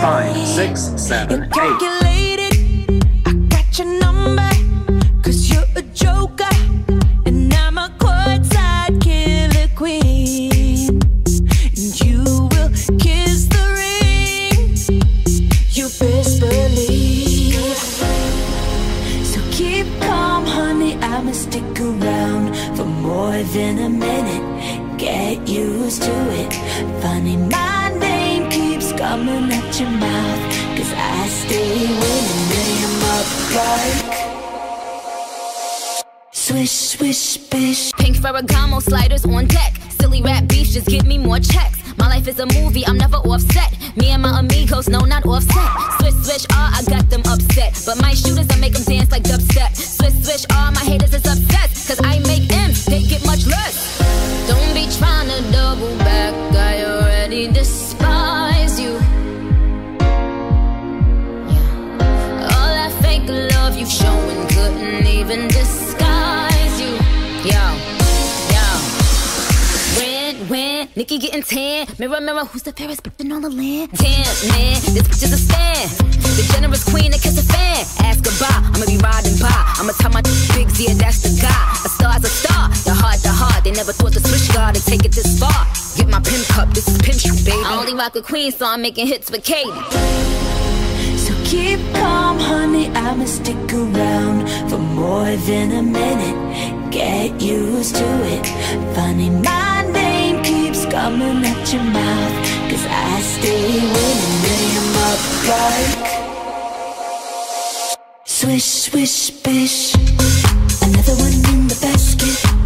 5, 6, 7, 8. Calculated, I got your number, 'cause you're a joker, and I'm a courtside killer queen. And you will kiss the ring, you best believe. So keep calm, honey, I'ma stick around for more than a minute. Get used to it. Funny, my name keeps coming at your mouth, 'cause I stay winning. Name up like swish, swish, bish. Pink Ferragamo sliders on deck. Silly rap beefs just give me more checks. My life is a movie, I'm never offset. Me and my amigos, no, not offset. Swish, swish, I got them upset. But my shooters, I make them dance like dubstep. Swish, swish, my haters is obsessed. 'Cause I make M's, they get much less. Don't be trying to double back, I already despise you. Yeah. All that fake love you showing couldn't even disguise you. Yo. When Nikki getting tan, mirror, mirror, who's the fairest bitch in all the land? Damn, man, this bitch is a stan. The generous queen that kiss a fan. Ask goodbye, I'ma be riding by. I'ma tell my bigs, yeah, that's the guy. A star's a star, the heart to heart. They never thought the switch guard would take it this far. Get my pimp cup, this is pimp shoe, baby. I only rock with Queen, so I'm making hits with Katie. So keep calm, honey, I'ma stick around for more than a minute. Get used to it. Funny, my name keeps coming at your mouth, 'cause I stay winning. Name up like swish, swish, bish. Another one in the basket.